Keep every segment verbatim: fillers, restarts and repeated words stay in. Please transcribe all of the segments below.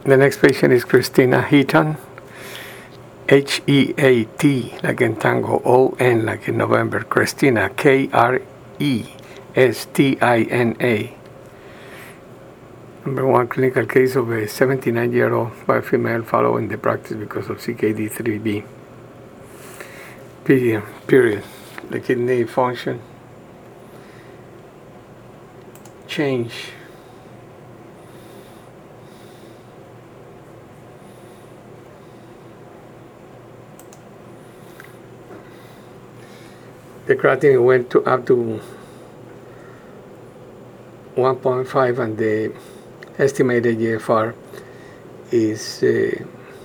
The next patient is Christina Heaton, H E A T, like in Tango, O N, like in November. Christina, K R E S T I N A. Number one clinical case of a seventy-nine-year-old white female following the practice because of C K D three B. Period. Period. The kidney function change. The creatinine went to up to one point five, and the estimated G F R is uh,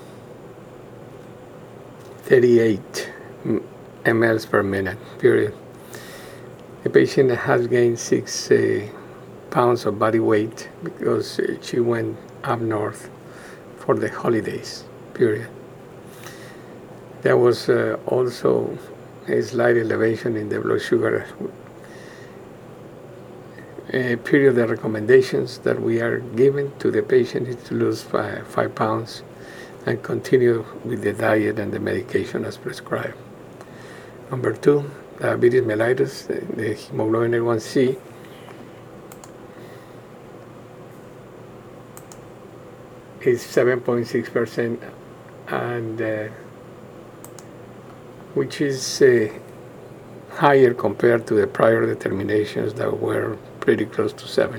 thirty-eight milliliters per minute, period. The patient has gained six uh, pounds of body weight because uh, she went up north for the holidays, period. There was uh, also a slight elevation in the blood sugar. A period of recommendations that we are giving to the patient is to lose five, five pounds and continue with the diet and the medication as prescribed. Number two, diabetes mellitus, the hemoglobin A one C is seven point six percent, and uh, which is uh, higher compared to the prior determinations that were pretty close to seven.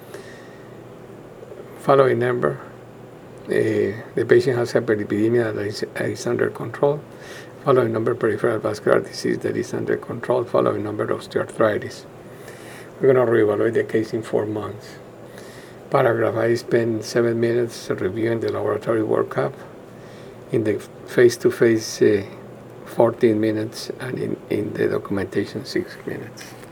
Following number, uh, the patient has hyperlipidemia that is, uh, is under control. Following number, peripheral vascular disease that is under control. Following number, osteoarthritis. We're going to reevaluate the case in four months. Paragraph, I spent seven minutes reviewing the laboratory workup. In the face-to-face, uh, fourteen minutes, and in, in the documentation, six minutes.